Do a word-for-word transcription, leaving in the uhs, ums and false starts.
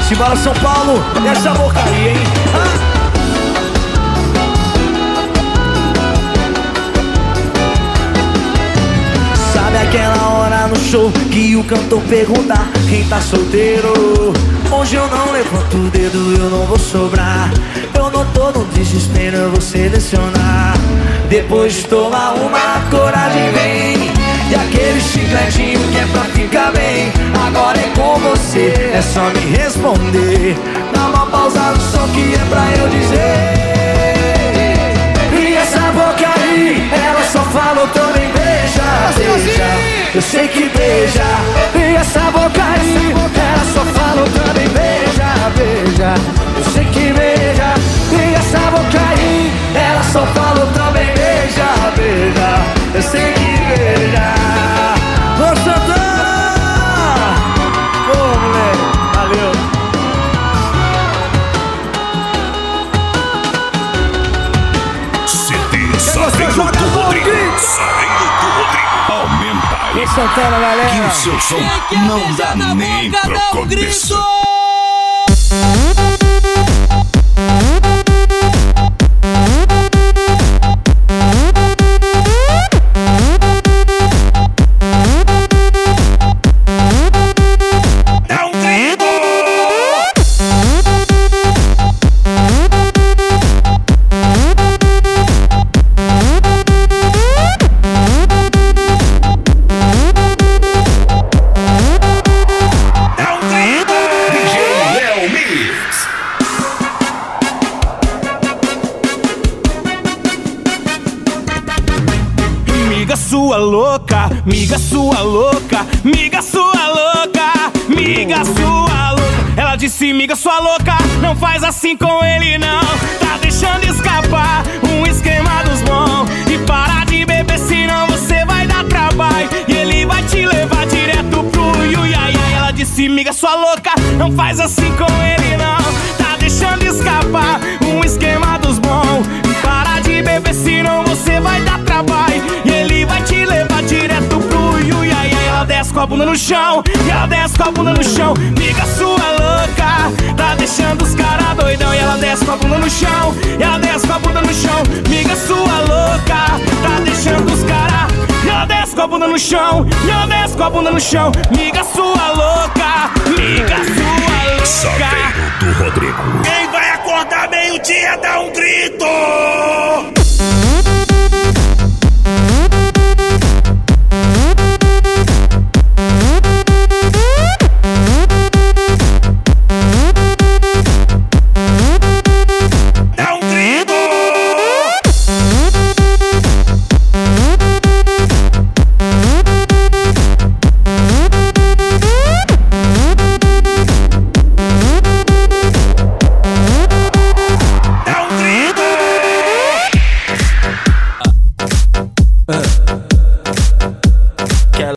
Simbora São Paulo, essa boca aí, hein? Ah. Sabe aquela hora no show que o cantor pergunta quem tá solteiro? Hoje eu não levanto o dedo, eu não vou sobrar. Eu não tô no desespero, eu vou selecionar. Depois de tomar uma, coragem vem. E aquele chicletinho que é pra ficar bem. Agora é com você, é só me responder. Dá uma pausa no som que é pra eu dizer. E essa boca aí, ela só fala, eu também beija, beija. Eu sei que beija. E essa boca aí, ela só fala, eu também beija, beija. Eu sei que beija. E essa boca aí, ela só fala, eu também beija, beija. Eu sei que beija. Ô Santana! Ô moleque, valeu. C D Sarreio do Rodrigo. Sarreio do Rodrigo. Aumenta aí. Ô Santana, galera. Que o seu som não dá nem pra começar. Sua louca, miga sua louca, miga sua louca, miga sua louca. Ela disse, miga sua louca, não faz assim com ele não. Tá deixando escapar um esquema dos bons. E para de beber, senão você vai dar trabalho. E ele vai te levar direto pro iuiai. Ela disse, miga sua louca, não faz assim com ele não. Tá deixando escapar um esquema dos bons. E para de beber, senão você vai dar trabalho. E ele vai te levar direto pro iuiai. Ela desce com a bunda no chão, e ela desce com a bunda no chão. Miga sua louca, tá deixando os caras doidão. E ela desce com a bunda no chão, e ela desce com a bunda no chão. Miga sua louca, tá deixando os caras. E ela desce com a bunda no chão, e ela desce com a bunda no chão. Miga sua louca, miga sua louca. Sarreio do Rodrigo. Quem vai acordar meio-dia dá um grito.